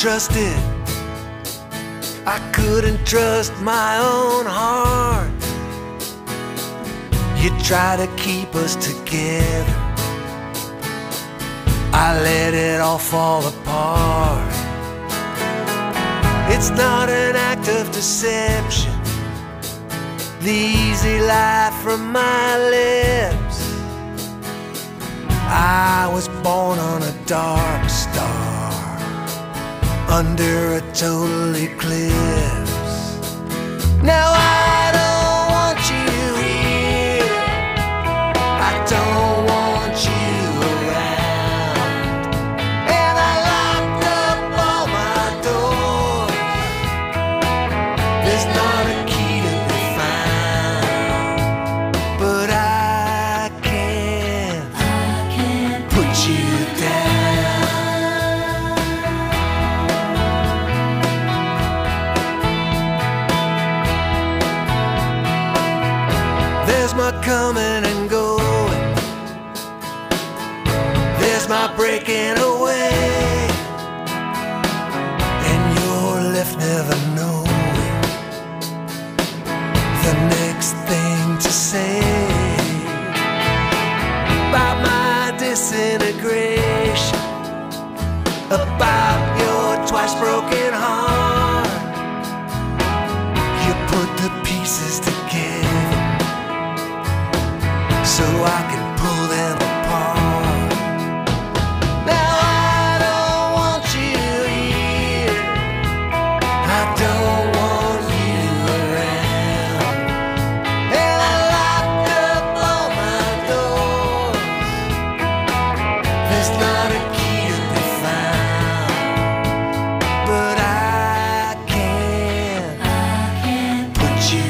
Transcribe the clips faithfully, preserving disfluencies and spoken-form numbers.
trust it. I couldn't trust my own heart. You try to keep us together, I let it all fall apart. It's not an act of deception, the easy life from my lips. I was born on a dark star, under a total eclipse. Now I don't want you here, I don't want you around, and I locked up all my doors. There's not a key to be found, but I can't, I can't put you down. There's my coming and going, there's my breaking away, and you're left never knowing the next thing to say about my disintegration, about your twice broken heart. You put the pieces together so I can pull them apart. Now I don't want you here, I don't want you around, and I locked up all my doors. There's not a key to be found, but I can't, I can't put you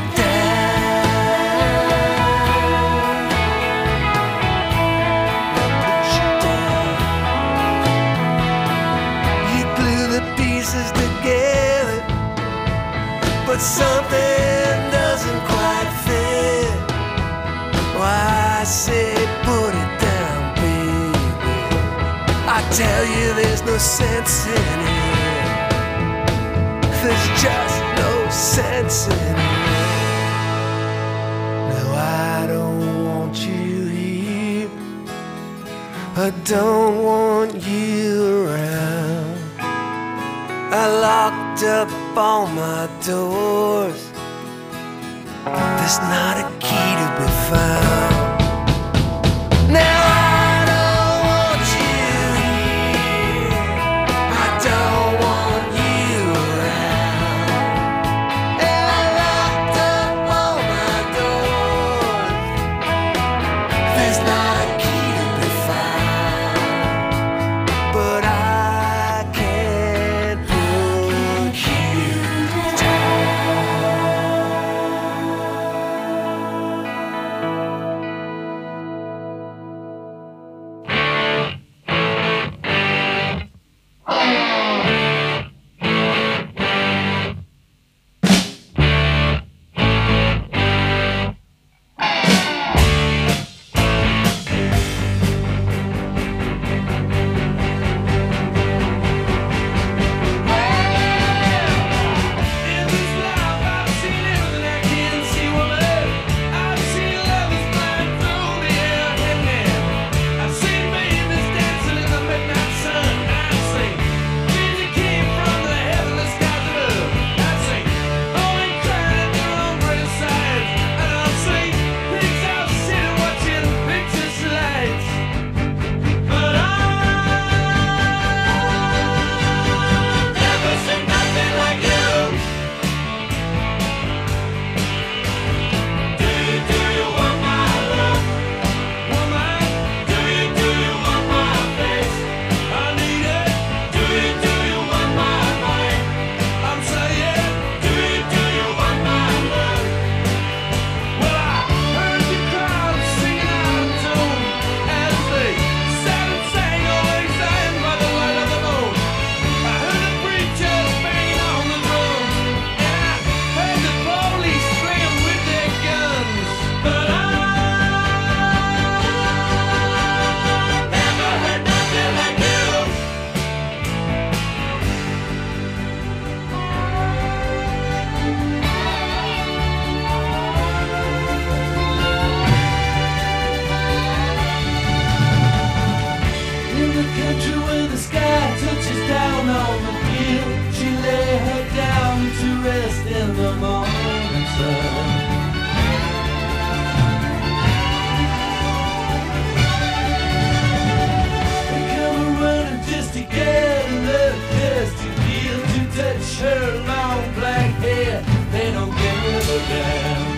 together, but something doesn't quite fit. Why, I say put it down, baby. I tell you there's no sense in it, there's just no sense in it. Now I don't want you here, I don't want you around. I locked up all my doors, there's not a key to be found. Now I don't want you here, I don't want you around, and I locked up all my doors. There's not a key to be found, but I you red shirt, long black hair, they don't give a damn.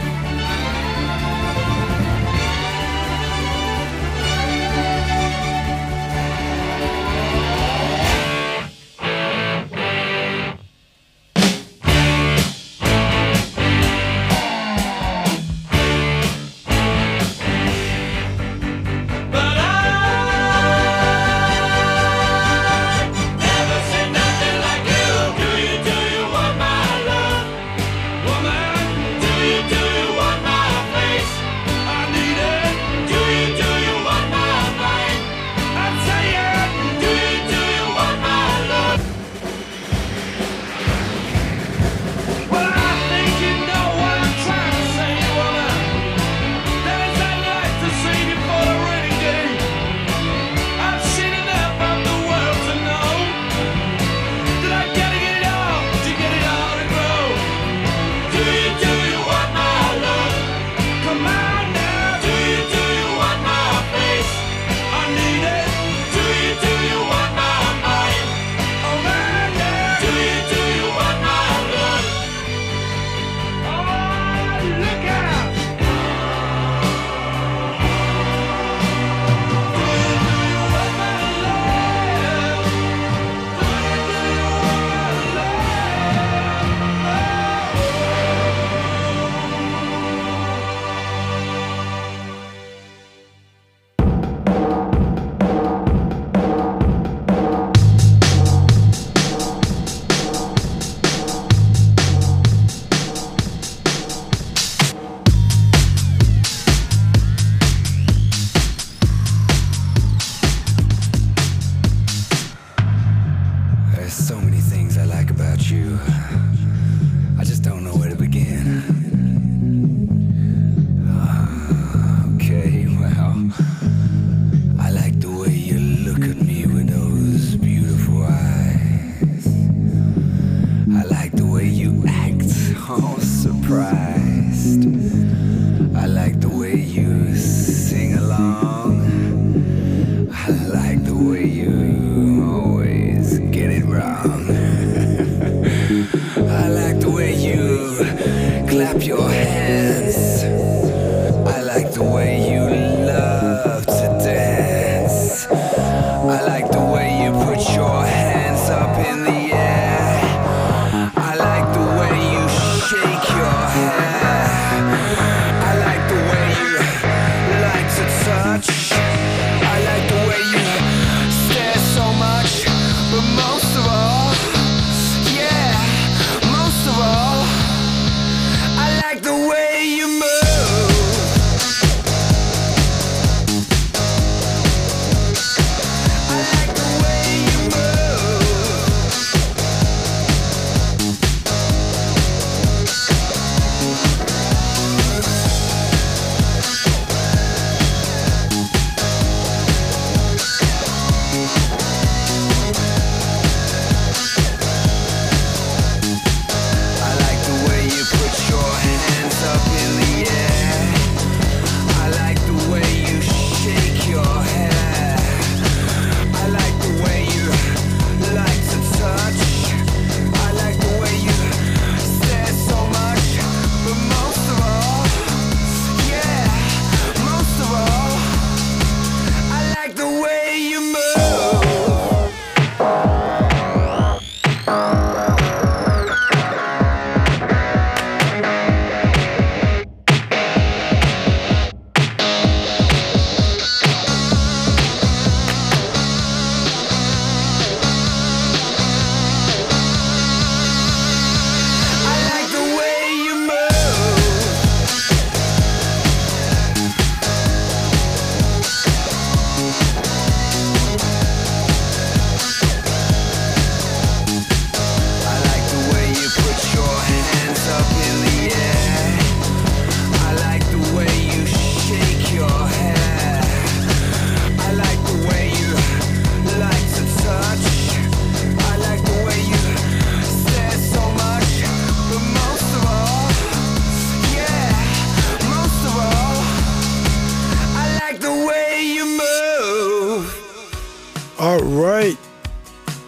The way you move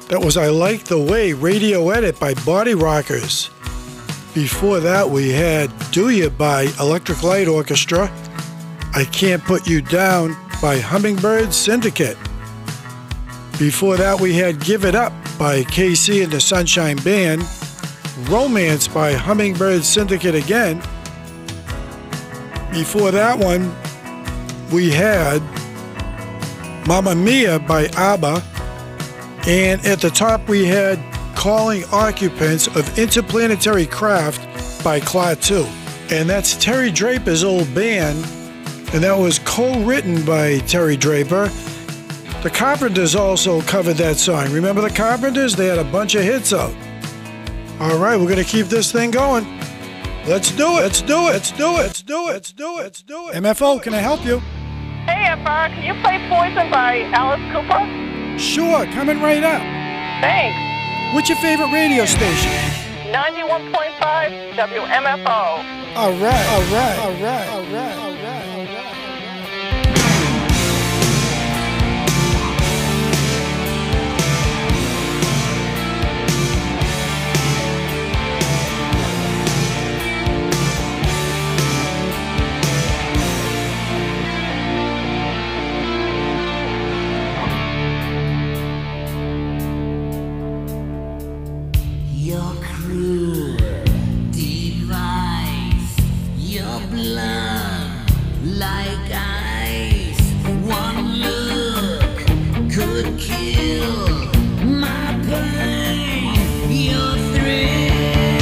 That was I Like the Way Radio Edit by Body Rockers. Before that, we had Do Ya by Electric Light Orchestra. I Can't Put You Down by Hummingbird Syndicate. Before that, we had Give It Up by K C and the Sunshine Band. Romance by Hummingbird Syndicate again. Before that one, we had Mamma Mia by ABBA. And at the top, we had Calling Occupants of Interplanetary Craft by Klaatu. And that's Terry Draper's old band, and that was co-written by Terry Draper. The Carpenters also covered that song. Remember the Carpenters? They had a bunch of hits out. All right, we're going to keep this thing going. Let's do it. Let's do it. Let's do it. Let's do it. Let's do it. Let's do it. M F O, can I help you? Hey, F R, can you play Poison by Alice Cooper? Sure, coming right up. Thanks. What's your favorite radio station? ninety-one point five W M F O. All right, all right, all right, all right, all right. Your cruel device, your blood like ice. One look could kill my pain, your thrill.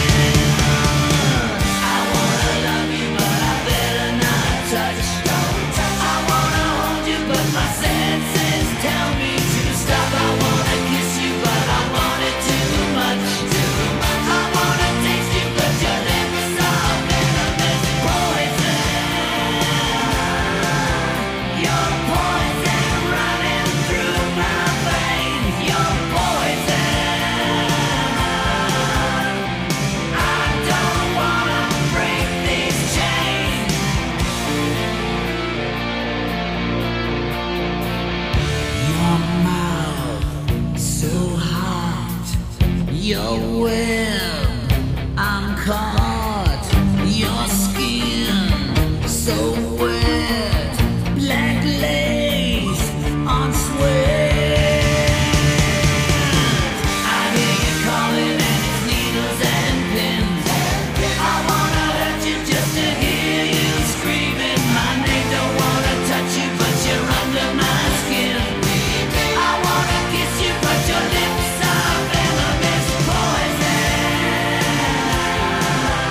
I wanna love you, but I better not touch. I wanna hold you, but my senses tell me to stop. I wanna kiss you, but I want it too much. I wanna taste you, but your lips are venomous poison. Your poison running through my veins. Your poison. I don't wanna break these chains. Your mouth so hot, your web, I'm caught. Your skin so wet, black lace on sweat. I hear you calling and it's needles and pins. I wanna hurt you just to hear you screaming my name. Don't wanna touch you, but you're under my skin. I wanna kiss you, but your lips are venomous poison.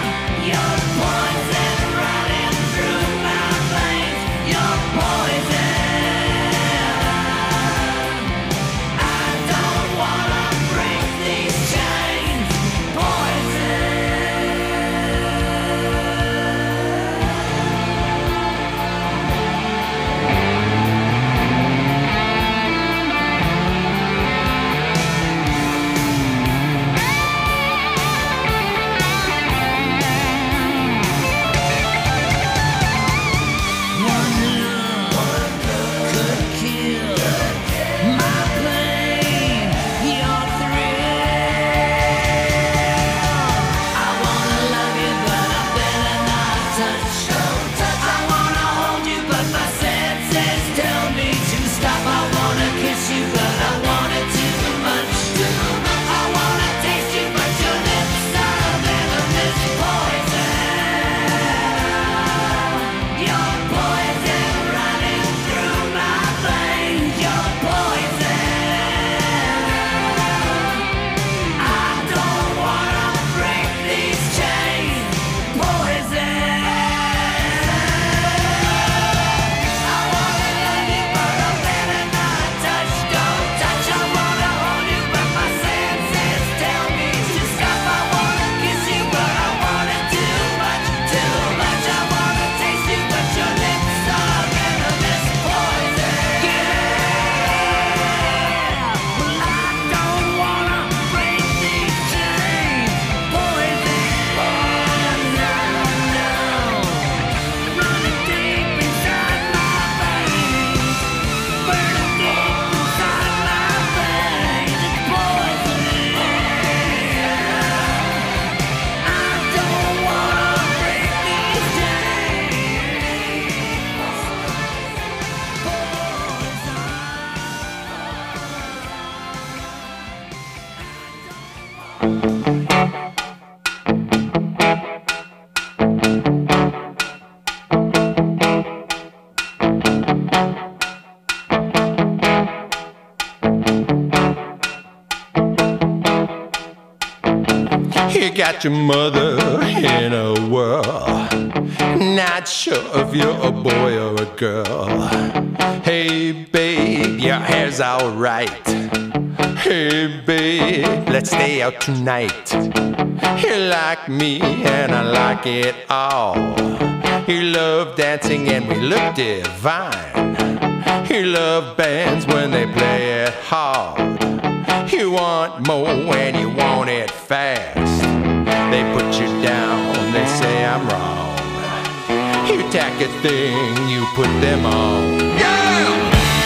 You got your mother in a whirl, not sure if you're a boy or a girl. Hey babe, your hair's alright. Hey babe, let's stay out tonight. You like me and I like it all. You love dancing and we look divine. You love bands when they play it hard. You want more when you want it fast. They put you down, they say I'm wrong. You tack a thing, you put them on. Yeah!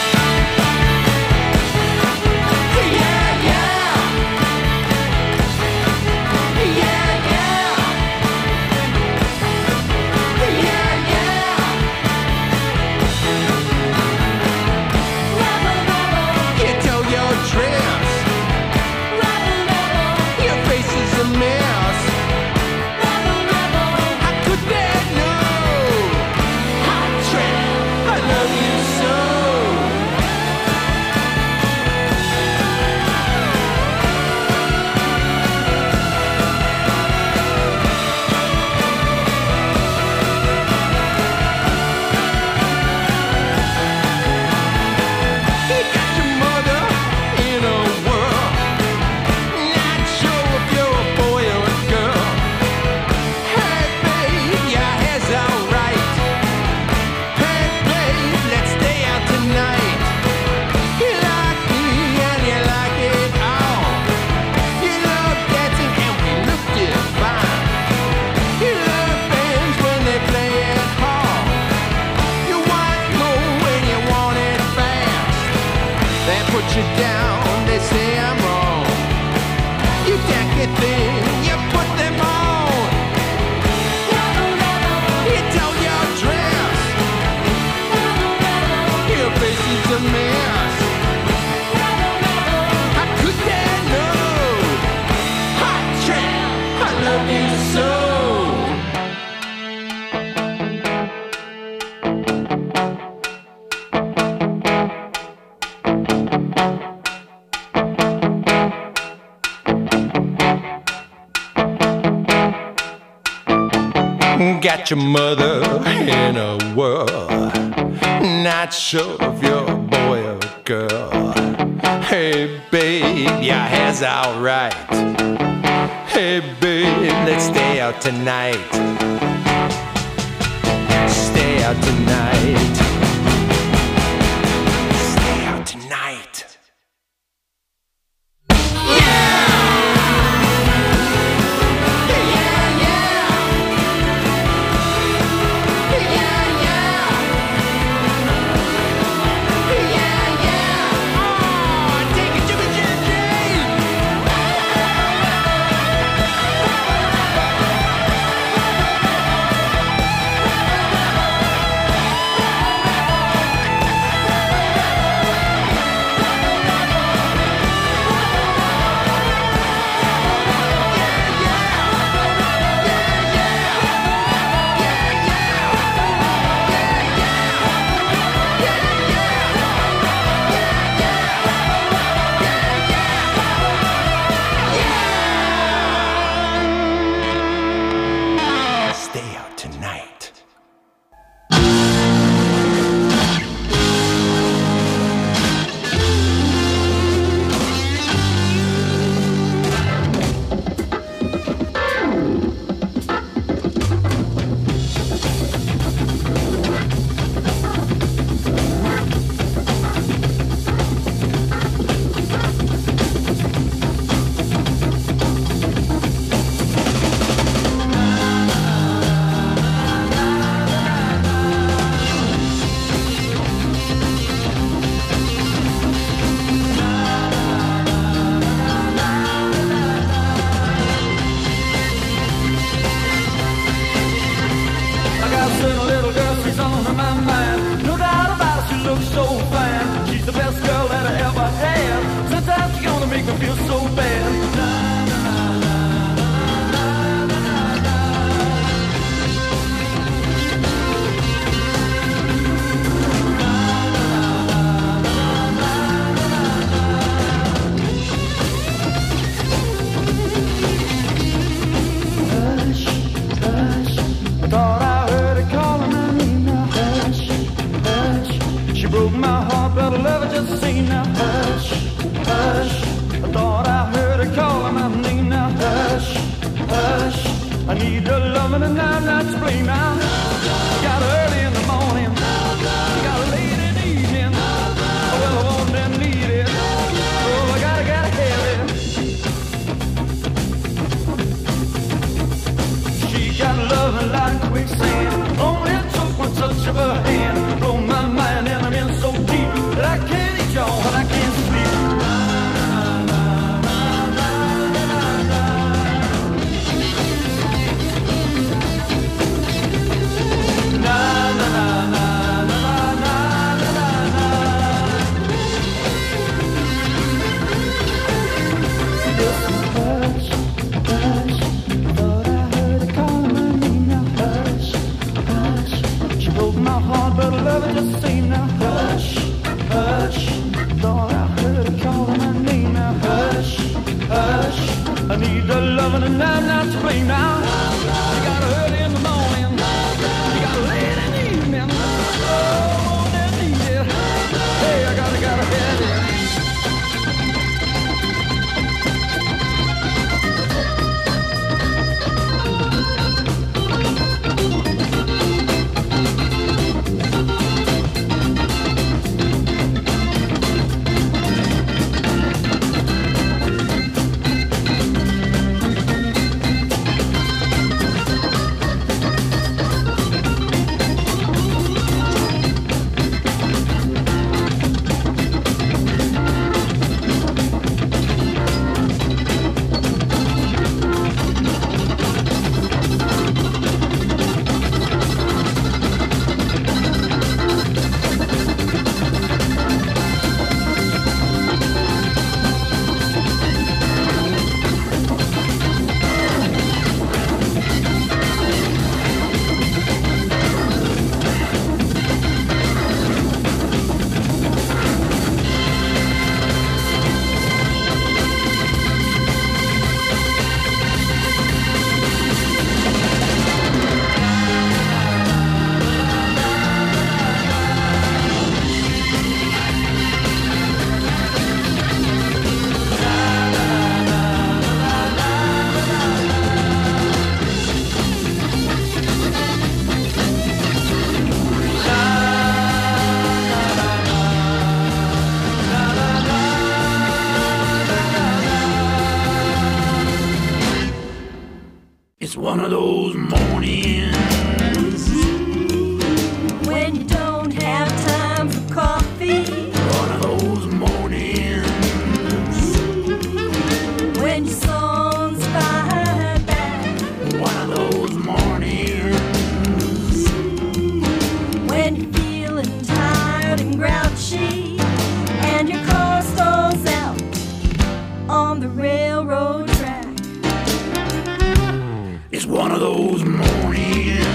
You down, they say I'm wrong. You tack a thing, you put them on. You tell your dress, your face is a mess. How could they know? Hot trap, I love you so. Got your mother in a whirl, not sure if you're a boy or a girl. Hey babe, your hair's alright. Hey babe, let's stay out tonight. Stay out tonight. Stay out tonight. need your loving and I'm not to blame now. You got early in the morning, you got late in the evening. Oh, well, I want and need it. Oh, I gotta, gotta have it. She got loving like quicksand. Only took one touch of her hand. Blow my mind and I'm in so deep that I can't eat y'all and I can't sleep. But love it just ain't now. Hush, hush. Thought I heard her calling my name now. Hush, hush. I need the loving and I'm not to blame now. You got early in the morning, you got late in the evening. Oh, I need it. Hey, I gotta, gotta have it. It's one of those mornings when you don't have time for coffee. One of those mornings when your song's fired back. One of those mornings when you're feeling tired and grouchy and your car stalls out on the railroad track. It's one of those mornings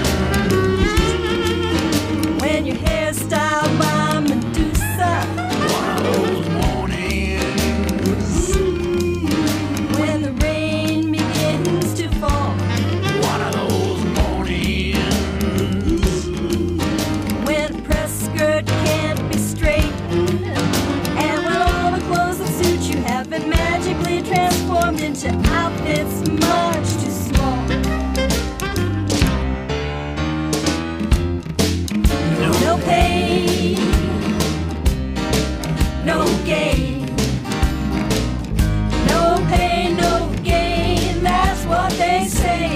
when your hair's styled by Medusa. One of those mornings when the rain begins to fall. One of those mornings when a press skirt can't be straightened and when all the clothes that suit you have been magically transformed into outfits much too small. No pain, no gain. No pain, no gain, that's what they say.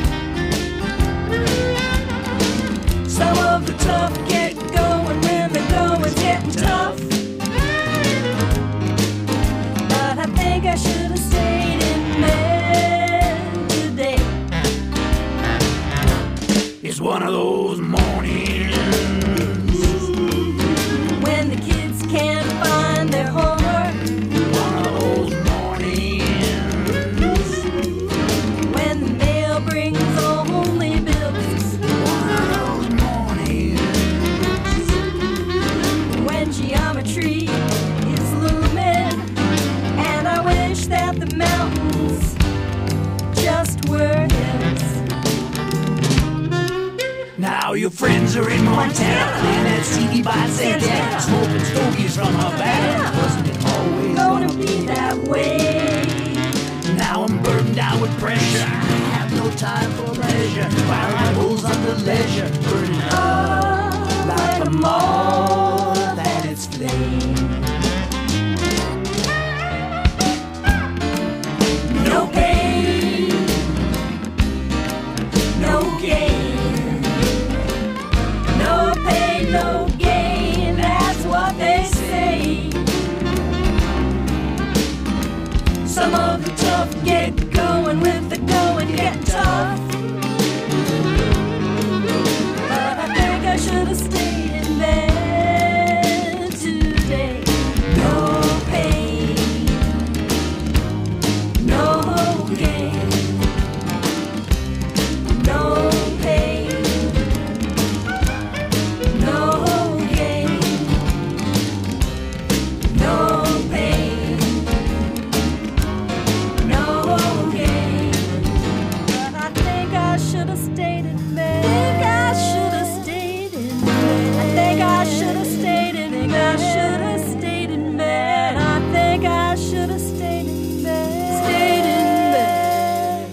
Some of the tough get going when the going's getting tough. But I think I should have stayed in bed today. It's one of those mornings when the kids can't find their homework. One of those mornings when the mail brings only bills. One of those mornings when geometry is looming and I wish that the mountains just were hills. Now your friends are in Montana, playing that C D by Santana, smoking stogies from Havana. Wasn't it always gonna be that way? Now I'm burdened down with pressure. I have no no time for pleasure. While my bulls under leisure, burning up like a moth that its flame. No pain, no gain. No pain, no gain, that's what they say. Some of the tough get going with the going, get tough. But I think I should have stayed in bed today. No pain, no gain. No pain, no gain. No pain, no gain. But I think I should have stayed in bed. I think I should have stayed in bed. I think I should have stayed in bed. I should have stayed in bed. I think I should have stayed in bed. Stayed in bed.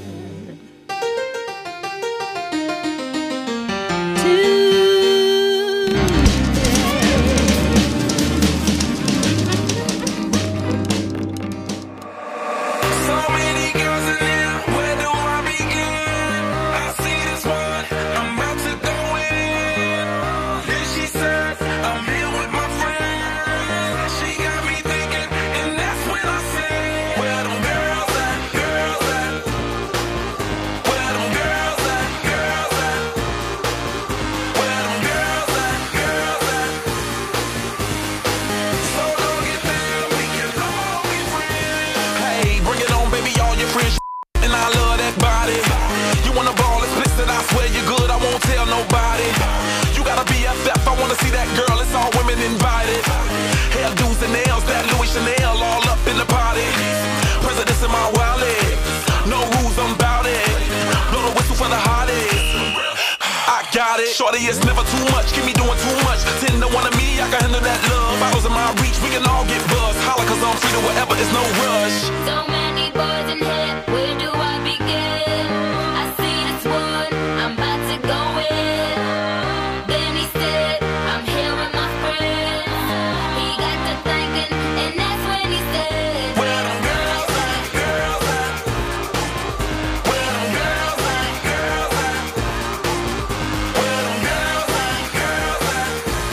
So many girls in there, where do I begin? I see this one, I'm about to go in. Then she says, I'm here with my friend. She got me thinking, and that's when I say, where them girls at, girls at? Where them girls at, girls at? Where them girls at, girls at? So don't get down, we can all be friends. Hey, bring it on, baby, all your friends. And I love that body. You wanna ball explicit, I swear you're good, I won't tell nobody. You gotta be F F, I wanna see that girl, it's all women invited. Hairdos and nails, that Louis Chanel, all up in the party. Presidents in my wallet, no rules, I'm bout it. Blow the whistle for the hottest. I got it. Shorty, it's never too much. Keep me doing too much. Ten to one of me, I can handle that love. Bottles in my reach, we can all get buzzed. Holla, cause I'm free to whatever, it's no rush. So many boys in here, where do I begin? I see this one, I'm about to go in. Then he said, I'm here with my friends. He got to thinking, and that's when he said, Where them girls at, girls at? Where them girls at, girls at? Where them girls at, girls at?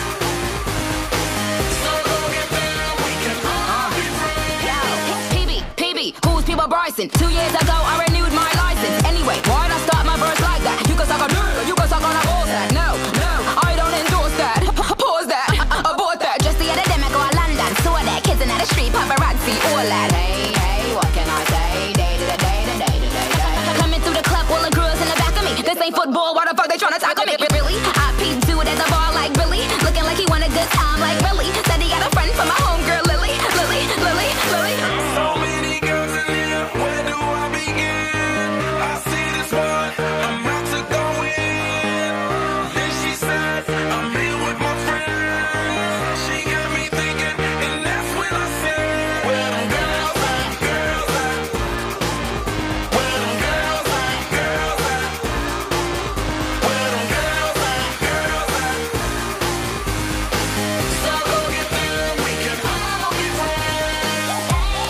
So go get down, we can all be friends. Yo, P B, P B, who's P B Bryson? Two years ago, I renewed my license. Anyway, why'd I start my verse like that? You can suck on, you can suck on a horse that. No, no, I don't endorse that. Pause that, abort that. Just the other day, I go to London. Saw that kids in the street, paparazzi, all that. Hey, hey, what can I say? Day to the day to day to day day. Coming through the club, all the girls in the back of me. This ain't football, why the fuck they tryna tackle me? Really? I peeped dude at the bar like Billy, looking like he want a good time like Billy. Said he got a friend from my homegirl Lily, Lily, Lily, Lily. So many girls in here, where do I begin? I see this one, I'm about to go in. Then she says, I'm here with my friends. She got me thinking, and that's when I say, where them girls at, girls at? Where them girls at, girls at? Where them girls at, girls at? So go get down, we can all be friends.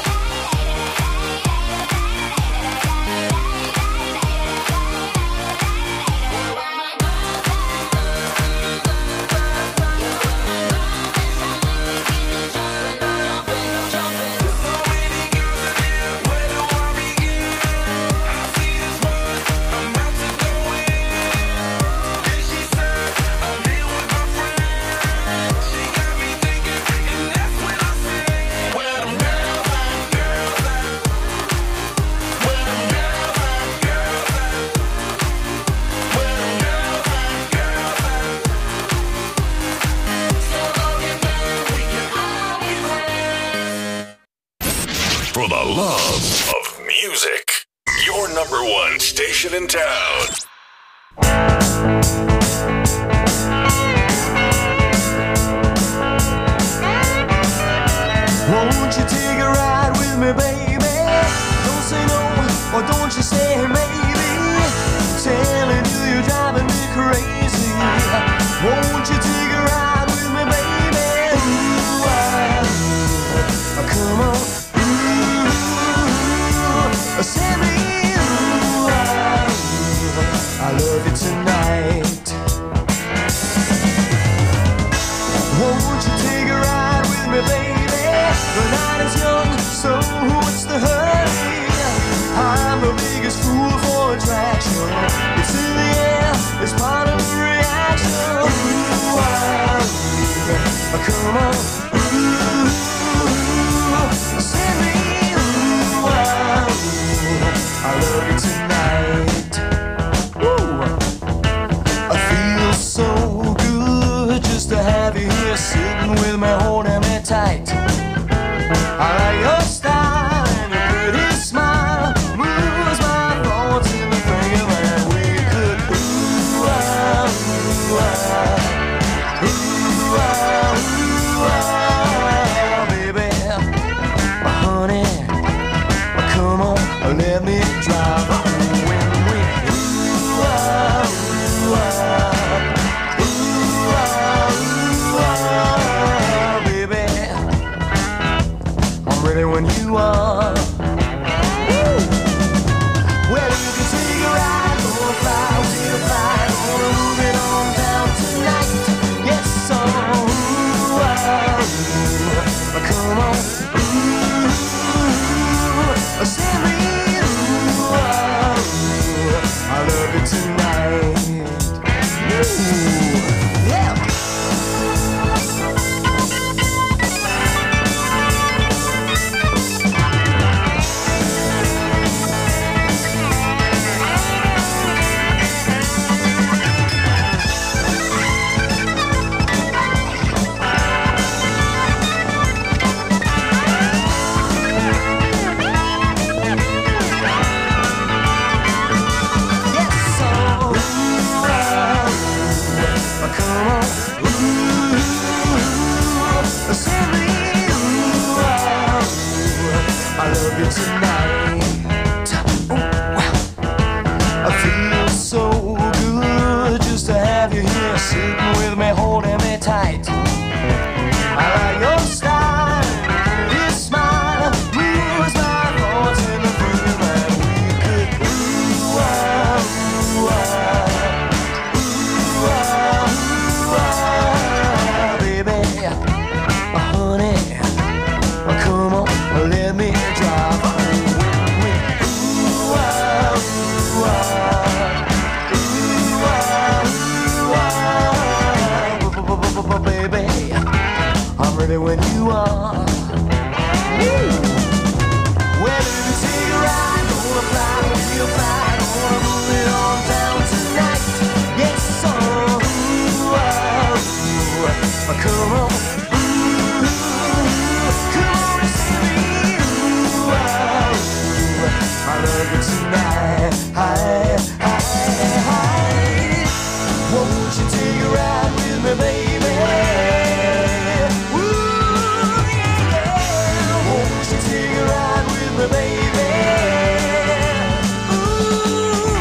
For the love of music, your number one station in town. Won't you take a ride with me, baby? Don't say no, or don't you say maybe? crazy. Won't you take a ride with me, baby? Ooh, ah, come on. Ooh, send me. Ooh, ah, I love you tonight. Won't you take a ride with me, baby? The night is young, so what's the hurry? I'm the biggest fool for attraction. It's in the air, it's part of the reaction. Ooh, ah, come on. Ooh, send me. Ooh, ah, I love you tonight. Ooh, I feel so good just to have you here sitting with me, holding me tight. I like your style and your pretty smile. Moves my thoughts in the thinking that we could. Ooh, ah, ooh, ah, ooh, ah, ooh, ah, baby, honey, come on, let me drive. Ooh, ah, ooh, ah, ooh, ah, ooh, ah, baby, I'm ready when you are. Woo! Well, you can take a ride, gonna fly, we'll fly, gonna move it on down tonight. Yes, so, ooh, ah, ooh, come on. Ooh, send me. Ooh, ah, ooh, I love you tonight. Ooh, yeah. Yes, so, ooh, ah, come on. Ooh, send me. Ooh, ah, I love you tonight. Ooh, I feel so good just to have you here sitting with me, holding me tight. I like your style, your smile, moves my thoughts in the feeling that we could. Ooh, ah, ooh, ah, ooh, ah, ooh, ah, baby, honey, come on, let me drive. Ooh, ah, ooh, ah, ooh, ah, ooh, ah, baby, I'm ready when you are. Woo! Well, if you take a ride, gonna fly, we'll fly, gonna move it on down tonight. Yes, so, ooh, ah, ooh, come on. Ooh, come on and see me. Ooh, ah, ooh, I love you tonight. Hi, hi, hi. Won't you take a ride with me, baby? Ooh, yeah, yeah. Won't you take a ride with me, baby? Ooh,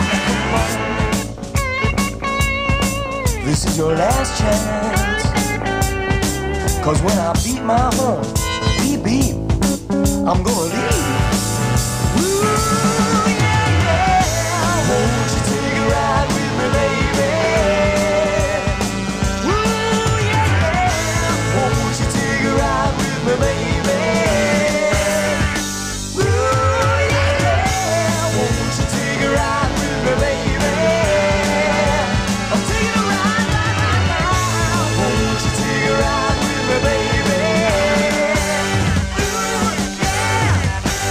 come on. This is your last chance. Cause when I beat my horn, beep, beep, I'm gonna leave. Ooh, yeah, yeah. Won't you take a ride with me, baby? Ooh, yeah, yeah. Won't you take a ride with me, baby? Ooh, yeah, yeah. Won't you take a ride with me, baby? I'm taking a ride right, right now. Won't you take a ride with me, baby? Ooh, yeah.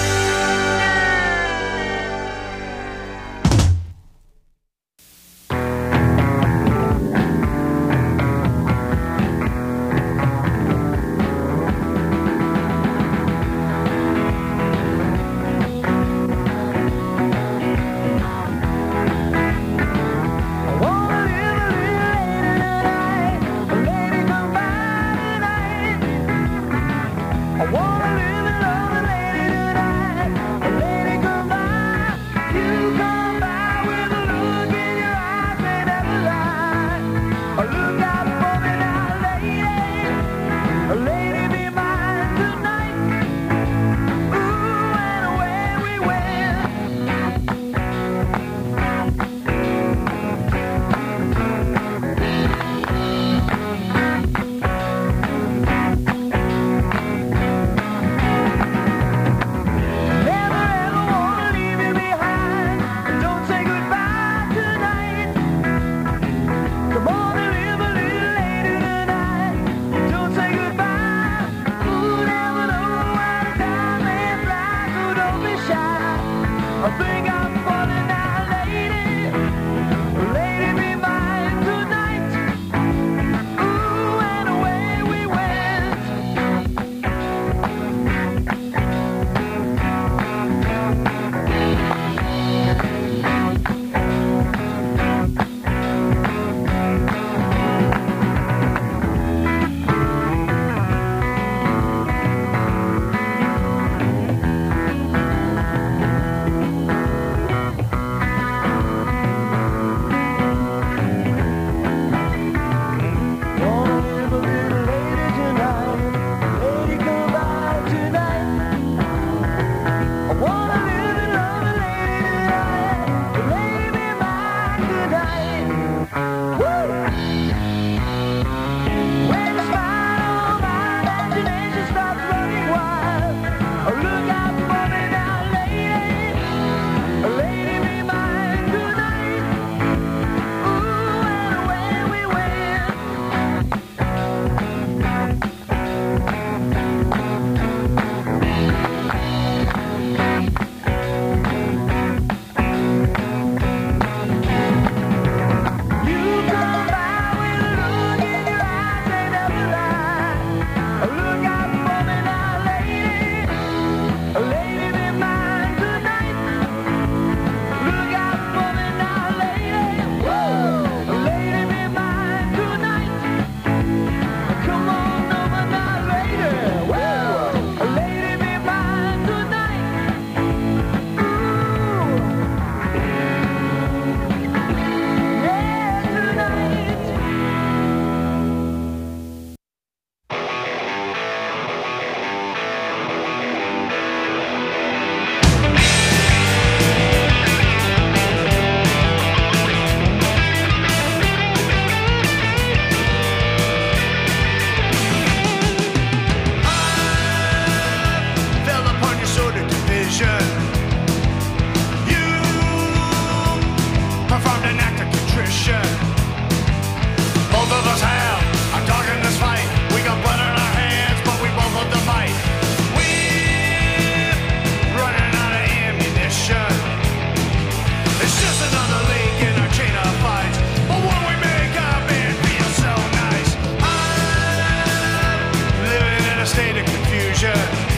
mission. Both of us have a dog in this fight. We got blood on our hands, but we both love to fight. We're running out of ammunition. It's just another link in our chain of fights. But when we make up, it feels so nice. I'm living in a state of confusion.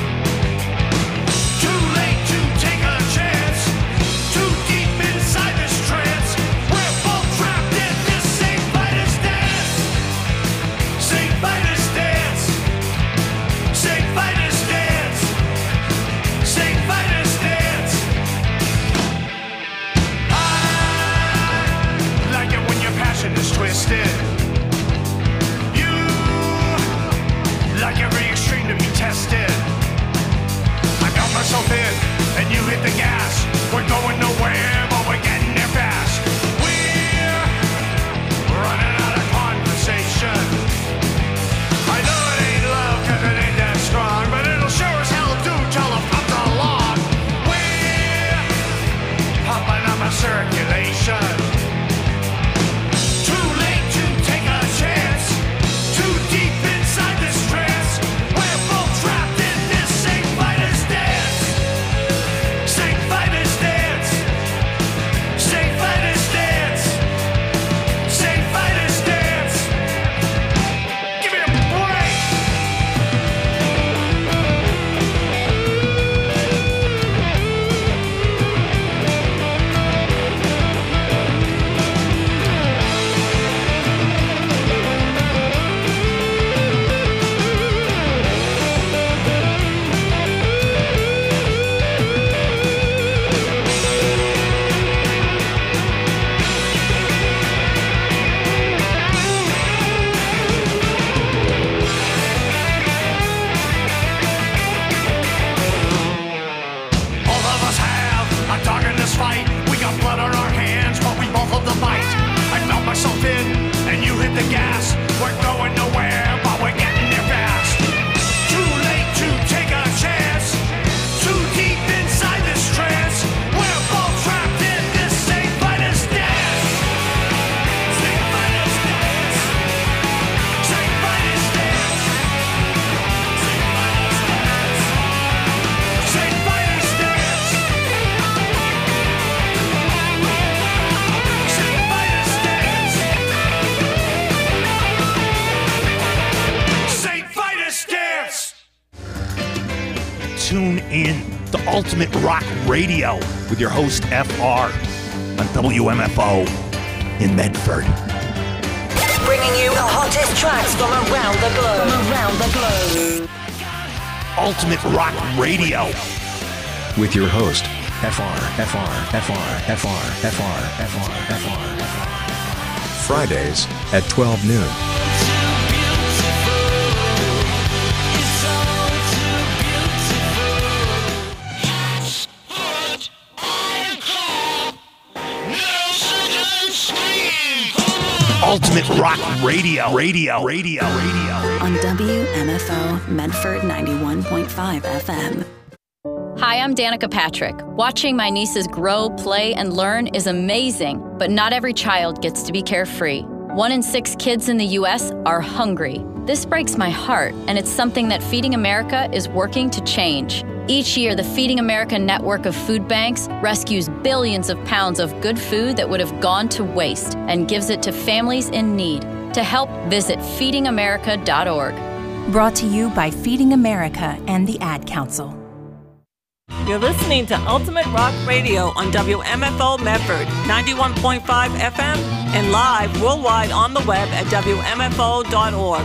Too late to take a chance. Too deep inside this trance. We're both trapped in this same fighter's dance. Same fighter's dance. Same fighter's dance. Same fighter's dance. I like it when your passion is twisted. You like every extreme to be tested. I got myself in, and you hit the gas. We're going nowhere, but we're getting there fast. We're running out of conversation. I know it ain't love, cause it ain't that strong, but it'll sure as hell do till it comes along. We're pumping up our circulation. Too late to take a chance. Too deep inside this trance. We're both trapped in this same fighter's dance. Same fighter's dance. Same fighter's dance. Same fighter's dance. Give me a break. All of us have a dog in this fight. We got blood on our hands, but we both love the fight. I felt myself in, and you hit the gas. We're going nowhere, but we're getting there fast. Too late to take a chance. Too deep inside this trance. We're both trapped in this same fighter's dance. Same fighter's dance. Same fighter's dance. Same fighter's dance. Same fighter's dance. Same fighter's dance. Tune in to Ultimate Rock Radio with your host F R on W M F O in Medford. Bringing you the hottest tracks from around the globe. From around the globe. Ultimate Rock Radio with your host F R, F R, F R, F R, F R, F R, F R, F R. Fridays at twelve noon. Ultimate Rock Radio, Radio, Radio, Radio. On W M F O Medford ninety-one point five F M. Hi, I'm Danica Patrick. Watching my nieces grow, play, and learn is amazing, but not every child gets to be carefree. One in six kids in the U S are hungry. This breaks my heart, and it's something that Feeding America is working to change. Each year, the Feeding America network of food banks rescues billions of pounds of good food that would have gone to waste and gives it to families in need. To help, visit feeding america dot org. Brought to you by Feeding America and the Ad Council. You're listening to Ultimate Rock Radio on W M F O Medford, ninety-one point five F M, and live worldwide on the web at W M F O dot org.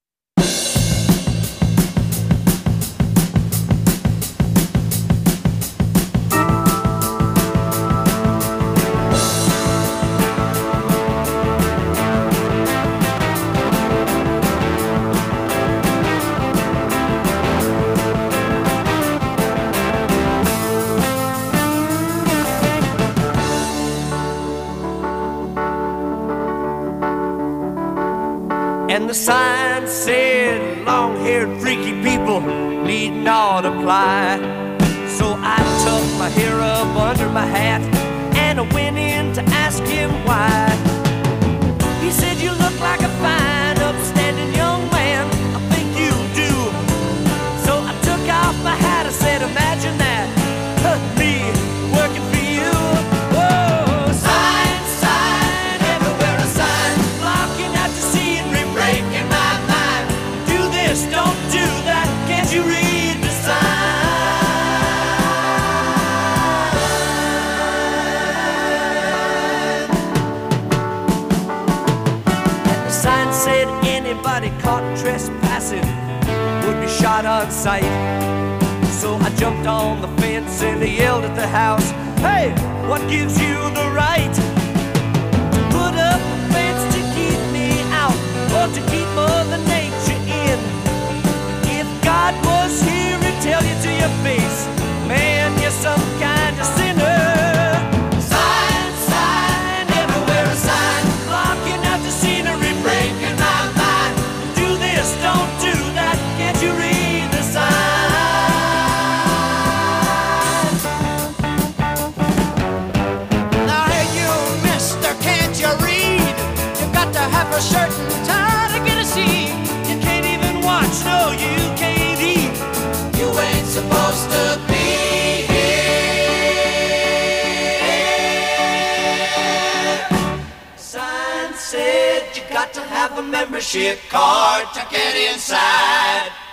And the sign said, long-haired freaky people need not apply. So I tucked my hair up under my hat and I went in to ask him why. right on sight. So I jumped on the fence and I yelled at the house, hey, what gives you the right to put up a fence to keep me out or to keep Mother Nature in? If God was here, he'd tell you to your face, man, you're some kind of sinner. Sign, sign, everywhere a sign, blocking out the scenery, breaking my mind. Do this, don't do that, can't you read the sign? Now hey you mister, can't you read? You got to have a shirt and tie to get a seat. You can't even watch, no you can't eat. You ain't supposed to be said you got to have a membership card to get inside.